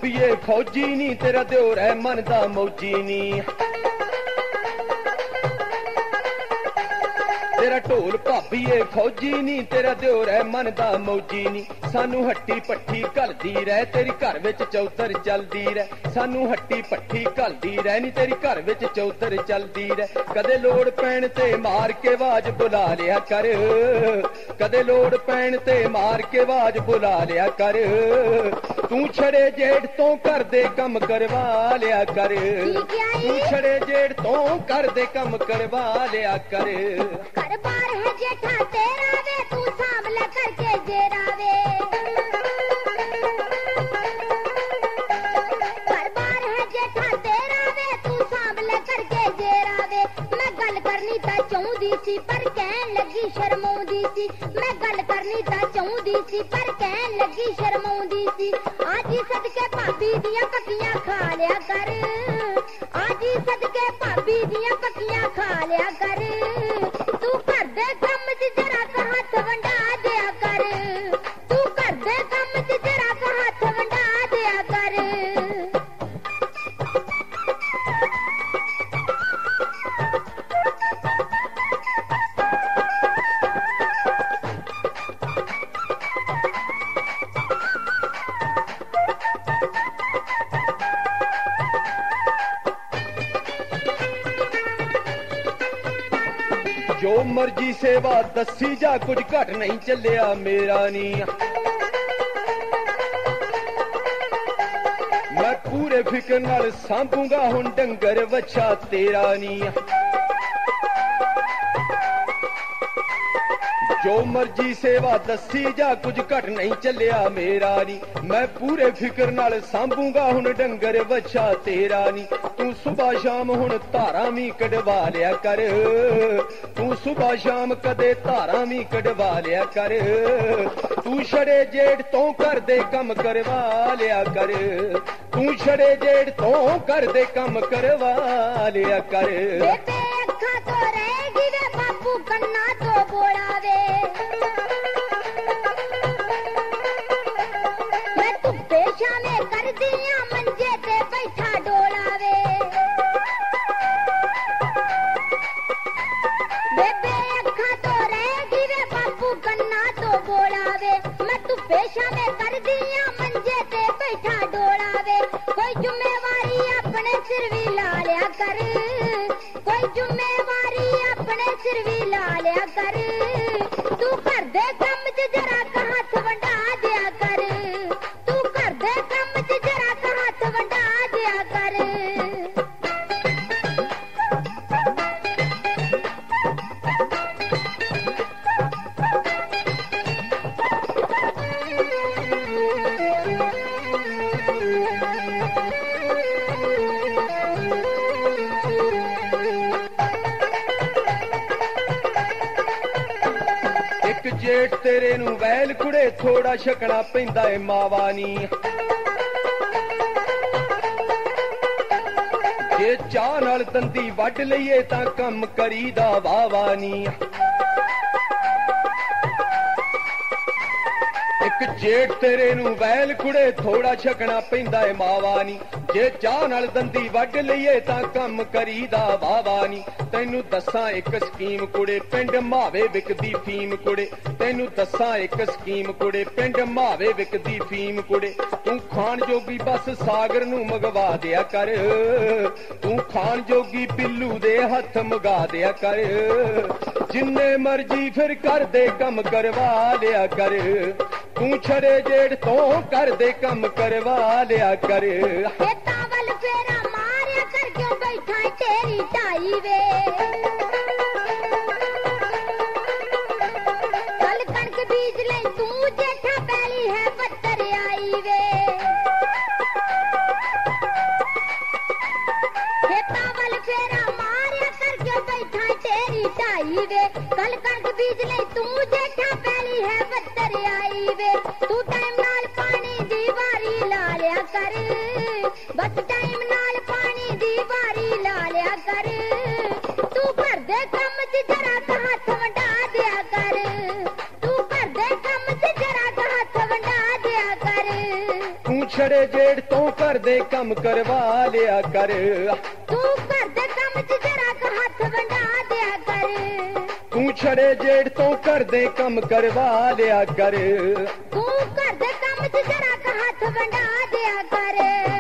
ਭਾਬੀਏ ਫੌਜੀ ਨੀ, ਤੇਰਾ ਦਿਓਰ ਹੈ ਮਨ ਦਾ ਮੌਜੀ ਨੀ। ਤੇਰਾ ਢੋਲ ਭਾਬੀਏ ਫੌਜੀ ਨੀ, ਤੇਰਾ ਦਿਓਰ ਹੈ ਮਨ ਦਾ ਮੌਜੀ ਨੀ। ਸਾਨੂੰ ਹੱਟੀ ਪੱਠੀ ਘਲਦੀ ਰਹਿ, ਤੇਰੀ ਘਰ ਵਿੱਚ ਚੌਧਰ ਚੱਲਦੀ ਰਹਿ। ਸਾਨੂੰ ਹੱਟੀ ਪੱਠੀ ਘਲਦੀ ਰਹਿ ਨੀ, ਤੇਰੀ ਘਰ ਵਿੱਚ ਚੌਧਰ ਚੱਲਦੀ ਰਹਿ। ਕਦੇ ਲੋੜ ਪੈਣ ਤੇ ਮਾਰ ਕੇ ਆਵਾਜ਼ ਬੁਲਾ ਲਿਆ ਕਰ, ਕਦੇ ਲੋੜ ਪੈਣ ਤੇ ਮਾਰ ਕੇ ਆਵਾਜ਼ ਬੁਲਾ ਲਿਆ ਕਰ। ਤੂੰ ਛੜੇ ਜੇਠ ਤੋਂ ਘਰ ਦੇ ਕੰਮ ਕਰਵਾ ਲਿਆ ਕਰ, ਤੂੰ ਛੜੇ ਜੇਠ ਤੋਂ ਘਰ ਦੇ ਕੰਮ ਕਰਵਾ ਲਿਆ ਕਰ। घर बार है जेठा तेरा वे, तू सांभले करके जेरा वे। घर बार है जेठा तेरा वे, तू सांभले करके जेरा वे। मैं गल करनी तां चाहुंदी सी पर कहन लगी शर्माउंदी सी। मैं गल करनी तां चाहुंदी सी पर कहन लगी शर्माउंदी सी। आज ही सदके भाभी दियां पक्कियां खा लिया कर, आज ही सदके भाभी दियां पक्कियां खा लिया कर। तू घर दे कम च जरा क हथ वंडा दिया कर, तू घर दे कम च जरा क हथ वंडा दिया कर। ਜੋ ਮਰਜੀ ਸੇਵਾ ਦੱਸੀ ਜਾ, ਕੁਝ ਘਟ ਨਹੀਂ ਚੱਲਿਆ ਮੇਰਾ ਨੀ। ਮੈਂ ਪੂਰੇ ਫਿਕਰ ਨਾਲ ਸਾਂਭੂਗਾ ਹੁਣ ਡੰਗਰ ਵੱਛਾ ਤੇਰਾ ਨੀ। ਜੋ ਮਰਜੀ ਸੇਵਾ ਦੱਸੀ ਜਾ, ਕੁਝ ਘਟ ਨਹੀਂ ਚੱਲਿਆ ਮੇਰਾ ਨੀ। ਮੈਂ ਪੂਰੇ ਫਿਕਰ ਨਾਲ ਸਾਂਭੂਗਾ ਹੁਣ ਡੰਗਰ ਵੱਛਾ ਤੇਰਾ ਨੀ। ਤੂੰ ਸੁਬਹ ਸ਼ਾਮ ਹੁਣ ਧਾਰਾਂ ਵੀ ਕਢਵਾ ਲਿਆ ਕਰ, ਤੂੰ ਸੁਬਹ ਸ਼ਾਮ ਕਦੇ ਧਾਰਾਂ ਵੀ ਕਢਵਾ ਲਿਆ ਕਰ। ਤੂੰ ਛੜੇ ਜੇਠ ਤੋਂ ਘਰ ਦੇ ਕੰਮ ਕਰਵਾ ਲਿਆ ਕਰ, ਤੂੰ ਛੜੇ ਜੇਠ ਤੋਂ ਘਰ ਦੇ ਕੰਮ ਕਰਵਾ ਲਿਆ ਕਰ। ਬੇਬੇ ਅੱਖਾਂ ਤੋਂ ਰਹੇਗੀ ਵੇ, ਬਾਪੂ ਕੰਨਾਂ ਤੋਂ ਬੋਲਾ ਵੇ। ਮੈਂ ਧੁੱਪੇ ਛਾਵੇਂ ਕਰਦੀਆਂ ਮੰਜੇ ਤੇ ਬੈਠਾ ਡੋਲਾ ਵੇ। ਬੇਬੇ ਅੱਖਾਂ ਤੋਂ ਰਹੇਗੀ ਵੇ, ਬਾਪੂ ਕੰਨਾਂ ਤੋਂ ਬੋਲਾ ਵੇ। ਮੈਂ ਧੁੱਪੇ ਛਾਵੇਂ ਕਰਦੀਆਂ ਮੰਜੇ ਤੇ ਬੈਠਾ ਡੋਲਾ ਵੇ। ਕੋਈ ਜ਼ਿੰਮੇਵਾਰੀ ਆਪਣੇ ਸਿਰ ਵੀ ਲਾ ਲਿਆ ਕਰ, ਕੋਈ ਜ਼ਿੰਮੇਵਾਰੀ ਆਪਣੇ ਸਿਰ ਵੀ ਲਾ ਲਿਆ ਕਰ। ਤੂੰ ਘਰ ਦੇ ਕੰਮ 'ਚ ਜਰਾ ਕ ਹੱਥ ਵੰਡਾ ਦਿਆ ਕਰ, ਤੂੰ ਘਰ ਦੇ ਕੰਮ 'ਚ ਜਰਾ ਕ ਹੱਥ ਵੰਡਾ ਦਿਆ ਕਰ। ਇੱਕ ਜੇਠ ਤੇਰੇ ਨੂੰ ਵੈਲ ਕੁੜੇ ਥੋੜਾ ਛਕਣਾ ਪੈਂਦਾ ਏ ਮਾਵਾ ਨੀ। ਜੇ ਚਾਹ ਨਾਲ ਦੰਦੀ ਵੱਢ ਲਈਏ ਤਾਂ ਕੰਮ ਕਰੀਦਾ ਵਾਵਾ ਨੀ। ਇੱਕ ਜੇਠ ਤੇਰੇ ਨੂੰ ਵੈਲ ਕੁੜੇ ਥੋੜਾ ਛਕਣਾ ਪੈਂਦਾ ਏ ਮਾਵਾ ਨੀ। ਜੇ ਚਾਹ ਨਾਲ ਦੰਦੀ ਵੱਢ ਲਈਏ ਤਾਂ ਕੰਮ ਕਰੀਦਾ ਵਾਵਾ ਨੀ। ਤੈਨੂੰ ਦੱਸਾਂ ਇੱਕ ਸਕੀਮ ਕੁੜੇ, ਪਿੰਡ ਮਾਵੇ ਵਿਕਦੀ ਫੀਮ ਕੁੜੇ। ਤੈਨੂੰ ਦੱਸਾਂ ਇੱਕ ਸਕੀਮ ਕੁੜੇ, ਪਿੰਡ ਮਾਵੇ ਵਿਕਦੀ ਫੀਮ ਕੁੜੇ। ਤੂੰ ਖਾਣ ਜੋਗੀ ਬਸ ਸਾਗਰ ਨੂੰ ਮੰਗਵਾ ਦਿਆ ਕਰ, ਤੂੰ ਖਾਣ ਜੋਗੀ ਪਿੱਲੂ ਦੇ ਹੱਥ ਮੰਗਾ ਦਿਆ ਕਰ। ਜਿੰਨੇ ਮਰਜੀ ਫਿਰ ਘਰ ਦੇ ਕੰਮ ਕਰਵਾ ਲਿਆ ਕਰ, ਤੂੰ ਛੜੇ ਜੇੜ ਤੋਂ ਘਰ ਦੇ ਕੰਮ ਕਰਵਾ ਲਿਆ ਕਰ। ਖੇਤਾਂ ਵੱਲ ਫੇਰਾ ਮਾਰਿਆ ਕਰ, ਕਿਉਂ ਬੈਠਾ ਤੇਰੀ ਢਾਈ ਵੇ। ਕੱਲ ਕਣਕ ਬੀਜ ਲੈ ਤੂੰ, ਜੇਠਾ ਪੈਲੀ ਹੈ ਪੱਤਰ ਆਈ ਵੇ। ਖੇਤਾਂ ਵੱਲ ਫੇਰਾ ਮਾਰਿਆ ਕਰ, ਕਿਉਂ ਬੈਠਾ ਤੇਰੀ ਢਾਈ ਵੇ। ਕੱਲ ਕਣਕ ਬੀਜ ਲੈ ਤੂੰ, ਜੇਠਾ ਪੈਲੀ ਹੈ ਪੱਤਰ ਆਈ ਵੇ। ਤੂੰ ਟਾਈਮ ਨਾਲ ਪਾਣੀ ਦੀ ਵਾਰੀ ਲਾ ਲਿਆ ਕਰ, ਬਸ ਟਾਈਮ ਨਾਲ ਪਾਣੀ ਦੀ ਵਾਰੀ ਲਾ ਲਿਆ ਕਰ। ਤੂੰ ਘਰ ਦੇ ਕੰਮ 'ਚ ਜਰਾ ਕ ਹੱਥ ਵੰਡਾ ਦਿਆ ਕਰ, ਤੂੰ ਘਰ ਦੇ ਕੰਮ 'ਚ ਜਰਾ ਕ ਹੱਥ ਵੰਡਾ ਦਿਆ ਕਰ। ਤੂੰ ਛੜੇ ਜੇੜ ਤੋਂ ਘਰ ਦੇ ਕੰਮ ਕਰਵਾ ਲਿਆ ਕਰ ਤੂੰ ਘਰ ਦੇ ਕੰਮ 'ਚ ਜਰਾ ਕੁ ਹੱਥ ਵੰਡਾ ਦਿਆ ਕਰ ਤੂੰ ਛੜੇ ਜੇੜ ਤੋਂ ਘਰ ਦੇ ਕੰਮ ਕਰਵਾ ਲਿਆ ਕਰ ਤੂੰ ਘਰ ਦੇ ਕੰਮ 'ਚ ਜਰਾ ਕੁ ਹੱਥ ਵੰਡਾ ਦਿਆ ਕਰ